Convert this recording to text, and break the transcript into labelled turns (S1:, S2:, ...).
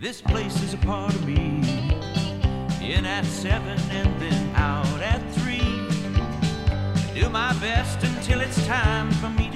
S1: This place is a part of me. In at 7 and then out at 3. I do my best until it's time for me